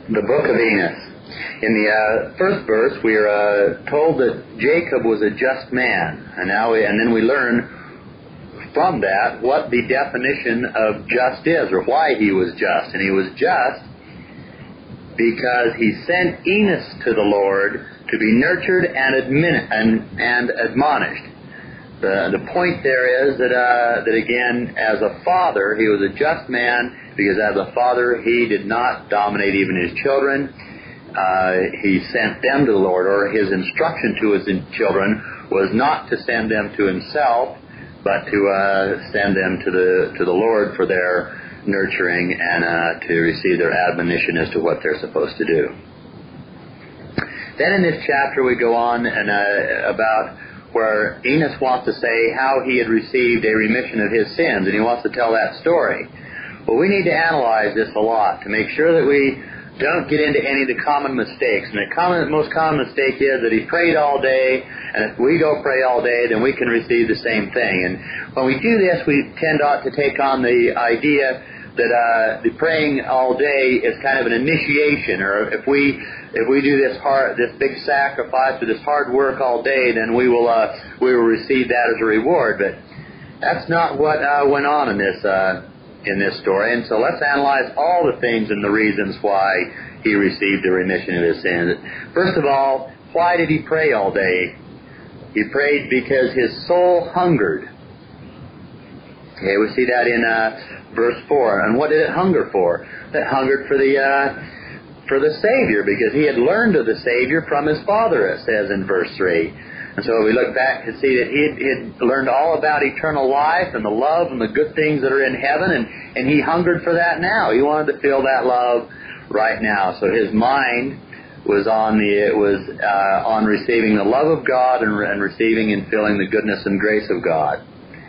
the book of Enos. In the first verse, we are told that Jacob was a just man, and then we learn from that what the definition of just is, or why he was just. And he was just because he sent Enos to the Lord to be nurtured and admonished. The point there is that again, as a father, he was a just man, because as a father, he did not dominate even his children. He sent them to the Lord, or his instruction to his children was not to send them to himself, but to send them to the Lord for their nurturing and to receive their admonition as to what they're supposed to do. Then in this chapter we go on and about where Enos wants to say how he had received a remission of his sins, and he wants to tell that story. Well, we need to analyze this a lot to make sure that we don't get into any of the common mistakes. And the most common mistake is that he prayed all day, and if we go pray all day, then we can receive the same thing. And when we do this, we tend to take on the idea that the praying all day is kind of an initiation, or if we do this big sacrifice or this hard work all day, then we will receive that as a reward. But that's not what went on in this story. And so let's analyze all the things and the reasons why he received the remission of his sins. First of all, why did he pray all day? He prayed because his soul hungered. Okay, we see that in verse 4. And what did it hunger for? It hungered for the Savior, because he had learned of the Savior from his father, it says in verse 3. And so we look back to see that he had learned all about eternal life and the love and the good things that are in heaven, and he hungered for that now. He wanted to feel that love right now. So his mind was on receiving the love of God and receiving and feeling the goodness and grace of God.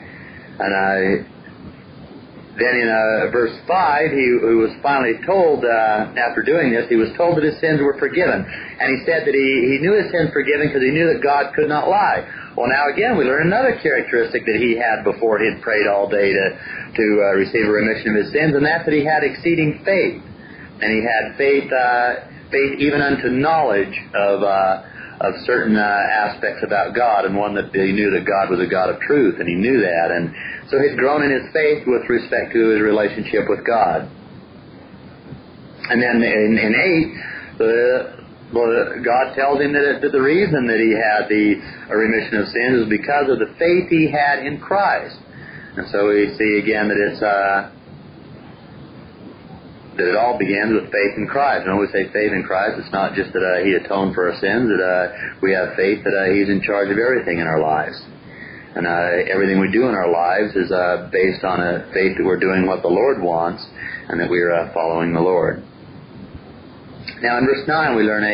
And then in verse 5, he was finally told, after doing this, he was told that his sins were forgiven. And he said that he knew his sins forgiven because he knew that God could not lie. Well, now again, we learn another characteristic that he had before he had prayed all day to receive a remission of his sins, and that's that he had exceeding faith. And he had faith even unto knowledge of certain aspects about God, and one that he knew that God was a God of truth, and he knew that. And so he'd grown in his faith with respect to his relationship with God. And then in 8, God tells him that the reason that he had a remission of sins is because of the faith he had in Christ. And so we see again that it all begins with faith in Christ. And when we say faith in Christ, it's not just that he atoned for our sins, that we have faith that he's in charge of everything in our lives. And everything we do in our lives is based on a faith that we're doing what the Lord wants and that we're following the Lord. Now in verse 9 we learn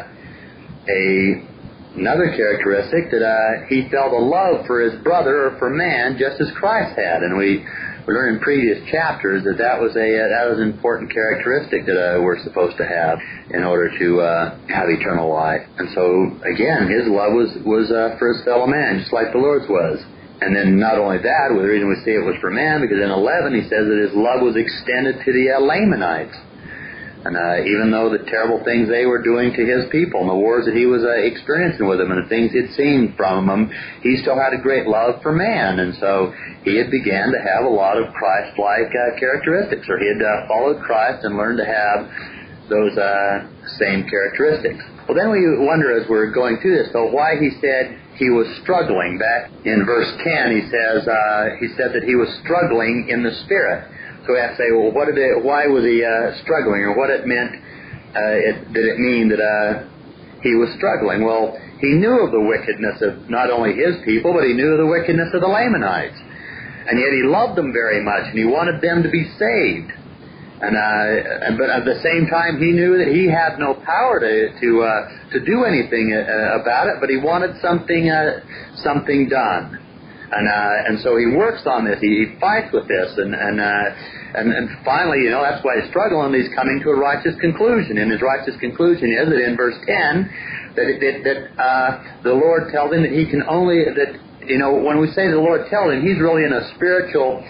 another characteristic, that he felt a love for his brother or for man just as Christ had. And we learned in previous chapters that was an important characteristic that we're supposed to have in order to have eternal life. And so again, his love was for his fellow man, just like the Lord's was. And then not only that, the reason we say it was for man, because in 11 he says that his love was extended to the Lamanites. And even though the terrible things they were doing to his people and the wars that he was experiencing with them and the things he'd seen from them, he still had a great love for man. And so he had began to have a lot of Christ-like characteristics, or he had followed Christ and learned to have those same characteristics. Well, then we wonder as we're going through this, though, why he said he was struggling. Back in verse 10, he said that he was struggling in the Spirit. So we have to say, well, why was he struggling, or what it meant? Did it mean that he was struggling? Well, he knew of the wickedness of not only his people, but he knew of the wickedness of the Lamanites. And yet he loved them very much, and he wanted them to be saved. But at the same time, he knew that he had no power to do anything about it, but he wanted something done. And so he works on this. He fights with this, and finally, that's why he's struggling. He's coming to a righteous conclusion, and his righteous conclusion is that in verse 10 that the Lord tells him that he can only when we say the Lord tells him, he's really in a spiritual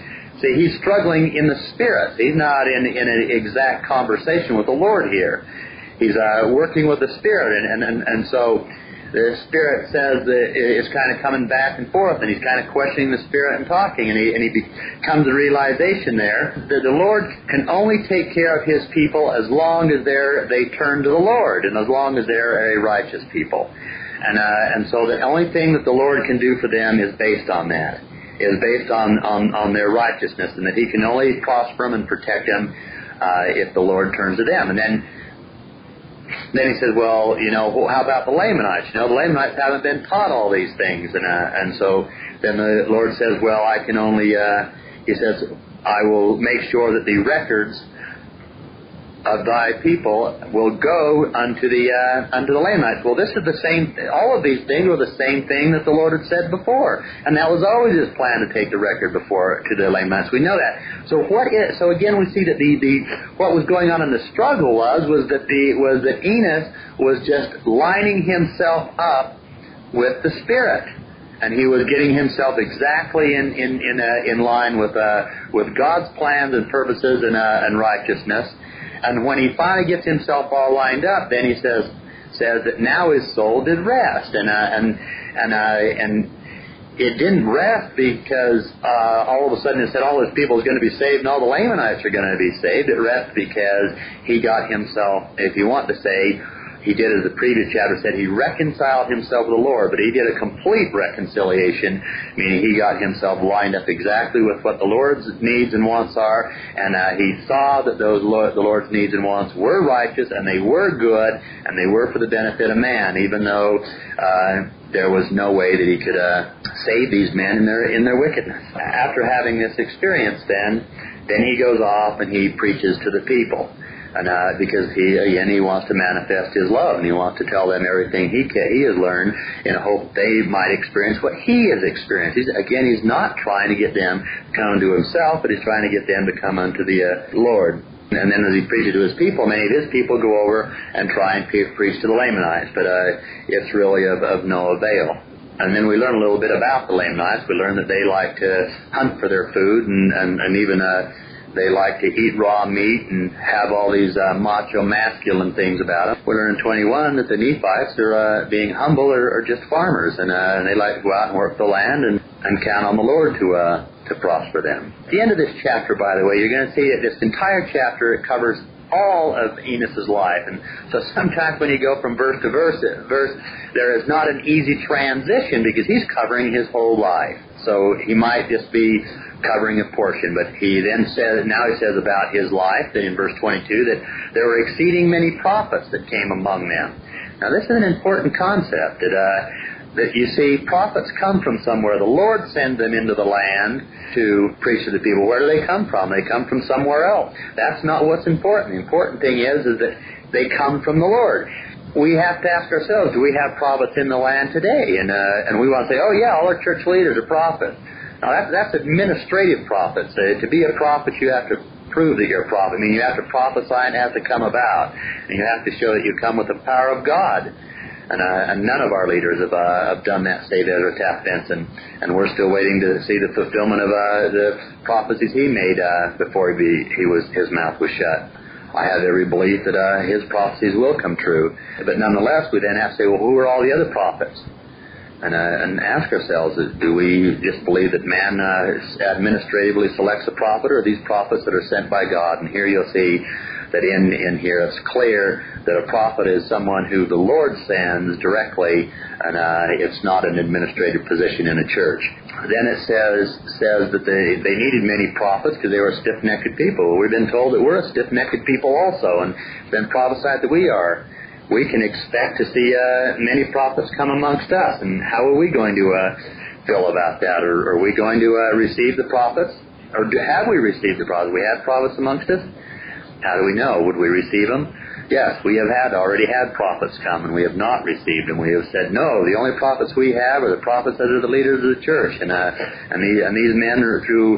See, he's struggling in the spirit. He's not in an exact conversation with the Lord here. He's working with the Spirit, and so the Spirit says that it's kind of coming back and forth, and he's kind of questioning the Spirit and talking, and he comes to the realization there that the Lord can only take care of His people as long as they turn to the Lord, and as long as they're a righteous people. And so the only thing that the Lord can do for them is based on that, is based on their righteousness, and that He can only prosper them and protect them if the Lord turns to them. And then he says, well, how about the Lamanites? The Lamanites haven't been taught all these things. And so then the Lord says, well, I can only, He says, I will make sure that the records of thy people will go unto the Lamanites. Well, this is the same. All of these things were the same thing that the Lord had said before, and that was always His plan to take the record before to the Lamanites. We know that. So again, we see that what was going on in the struggle was that Enos was just lining himself up with the Spirit. And he was getting himself exactly in line with God's plans and purposes and righteousness. And when he finally gets himself all lined up, then he says that now his soul did rest, and it didn't rest because all of a sudden it said all his people is going to be saved and all the Lamanites are going to be saved. It rested because he got himself, if you want to say, he did, as the previous chapter said, he reconciled himself with the Lord, but he did a complete reconciliation, meaning he got himself lined up exactly with what the Lord's needs and wants are, and he saw that the Lord's needs and wants were righteous, and they were good, and they were for the benefit of man, even though there was no way that he could save these men in their wickedness. After having this experience, then he goes off and he preaches to the people. And because he wants to manifest his love, and he wants to tell them everything he has learned in hope they might experience what he has experienced. He's not trying to get them to come unto himself, but he's trying to get them to come unto the Lord. And then as he preaches to his people, many of his people go over and try and preach to the Lamanites, but it's really of no avail. And then we learn a little bit about the Lamanites. We learn that they like to hunt for their food, and even they like to eat raw meat and have all these macho, masculine things about them. We learn in 21 that the Nephites are being humble or just farmers, and they like to go out and work the land and count on the Lord to prosper them. At the end of this chapter, by the way, you're going to see that this entire chapter, it covers all of Enos's life. And so sometimes when you go from verse to verse, there is not an easy transition because he's covering his whole life. So he might just be covering a portion, but he says about his life, that in verse 22, that there were exceeding many prophets that came among them. Now this is an important concept, that you see, prophets come from somewhere. The Lord sends them into the land to preach to the people. Where do they come from? They come from somewhere else. That's not what's important. The important thing is that they come from the Lord. We have to ask ourselves, do we have prophets in the land today? And we want to say, oh yeah, all our church leaders are prophets. Now that's administrative prophets. To be a prophet, you have to prove that you're a prophet. I mean, you have to prophesy and it has to come about. And you have to show that you come with the power of God. And none of our leaders have done that, save Ezra Taft Benson. And we're still waiting to see the fulfillment of the prophecies he made before his mouth was shut. I have every belief that his prophecies will come true. But nonetheless, we then have to say, well, who are all the other prophets? And ask ourselves, do we just believe that man administratively selects a prophet, or are these prophets that are sent by God? And here you'll see that in here it's clear that a prophet is someone who the Lord sends directly, and it's not an administrative position in a church. Then it says that they needed many prophets because they were stiff-necked people. We've been told that we're a stiff-necked people also, and it's been prophesied that we are. We can expect to see many prophets come amongst us. And how are we going to feel about that? Or are we going to receive the prophets? Or have we received the prophets? We had prophets amongst us? How do we know? Would we receive them? Yes, we have already had prophets come, and we have not received them. We have said, no, the only prophets we have are the prophets that are the leaders of the church. And these men are through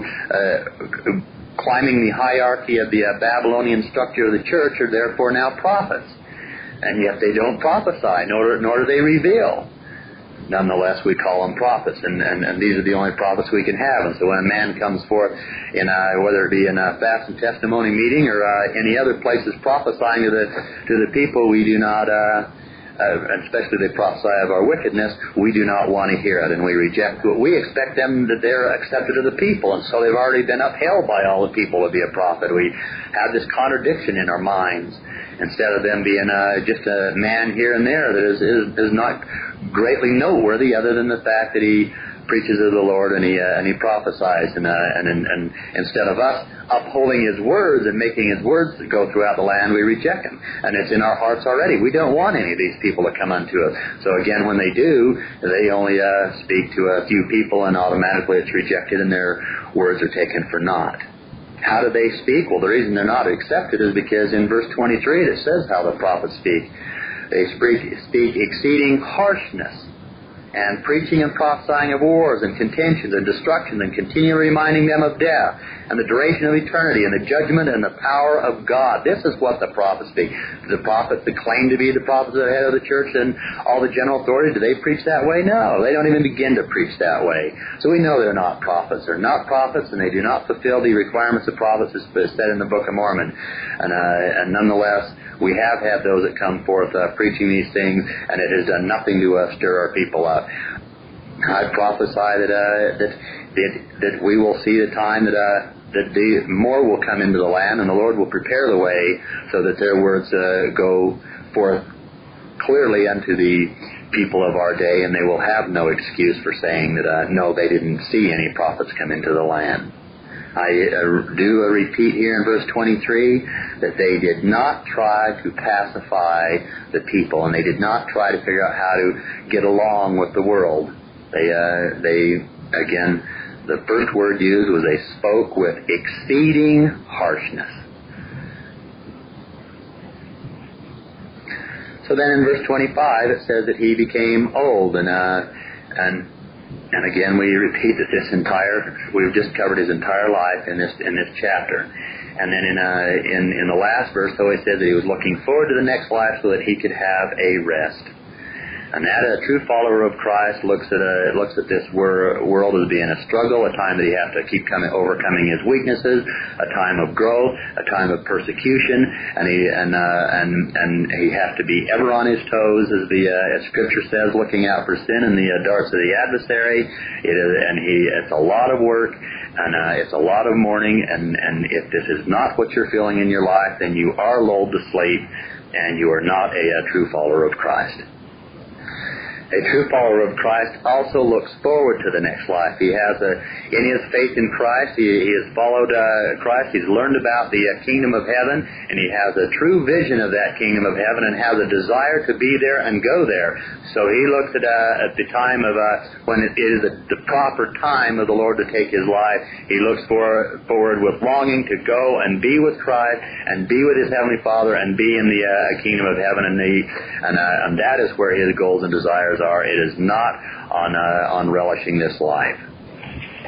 climbing the hierarchy of the Babylonian structure of the church are therefore now prophets. And yet they don't prophesy, nor do they reveal. nonetheless we call them prophets, and these are the only prophets we can have. And so when a man comes forth in whether it be in a fast and testimony meeting or any other places prophesying to the people, we do not, especially they prophesy of our wickedness, we do not want to hear it, and we reject it. We expect them that they're accepted of the people, and so they've already been upheld by all the people to be a prophet. We have this contradiction in our minds, instead of them being just a man here and there that is not greatly noteworthy, other than the fact that he preaches of the Lord and he prophesies, and instead of us upholding His words and making His words go throughout the land, we reject Him, and it's in our hearts already. We don't want any of these people to come unto us. So again, when they do, they only speak to a few people, and automatically it's rejected, and their words are taken for naught. How do they speak? Well, the reason they're not accepted is because in verse 23 it says how the prophets speak. They speak exceeding harshness, and preaching and prophesying of wars and contentions and destructions, and continually reminding them of death and the duration of eternity and the judgment and the power of God. This is what the prophets speak. The prophets that claim to be the prophets of the head of the church and all the general authority, do they preach that way? No, they don't even begin to preach that way. So we know they're not prophets. They're not prophets, and they do not fulfill the requirements of prophets as said in the Book of Mormon. And nonetheless, we have had those that come forth preaching these things, and it has done nothing to stir our people up. I prophesy that we will see the time that more will come into the land, and the Lord will prepare the way so that their words go forth clearly unto the people of our day, and they will have no excuse for saying that no, they didn't see any prophets come into the land. I do repeat here in verse 23 that they did not try to pacify the people, and they did not try to figure out how to get along with the world. They again, the first word used was they spoke with exceeding harshness. So then in verse 25 it says that he became old, and again, we repeat that we've just covered his entire life in this chapter. And then in the last verse, though, he said that he was looking forward to the next life so that he could have a rest. And that a true follower of Christ looks at this world as being a struggle, a time that he has to keep overcoming his weaknesses, a time of growth, a time of persecution, and he has to be ever on his toes, as Scripture says, looking out for sin and the darts of the adversary. It's a lot of work, and it's a lot of mourning. And if this is not what you're feeling in your life, then you are lulled to sleep, and you are not a true follower of Christ. A true follower of Christ also looks forward to the next life. He has in his faith in Christ, he has followed Christ. He's learned about the kingdom of heaven, and he has a true vision of that kingdom of heaven and has a desire to be there and go there. So he looks at the time of when it is the proper time of the Lord to take his life. He looks forward with longing to go and be with Christ and be with his heavenly Father and be in the kingdom of heaven, and that is where his goals and desires are. It is not on relishing this life.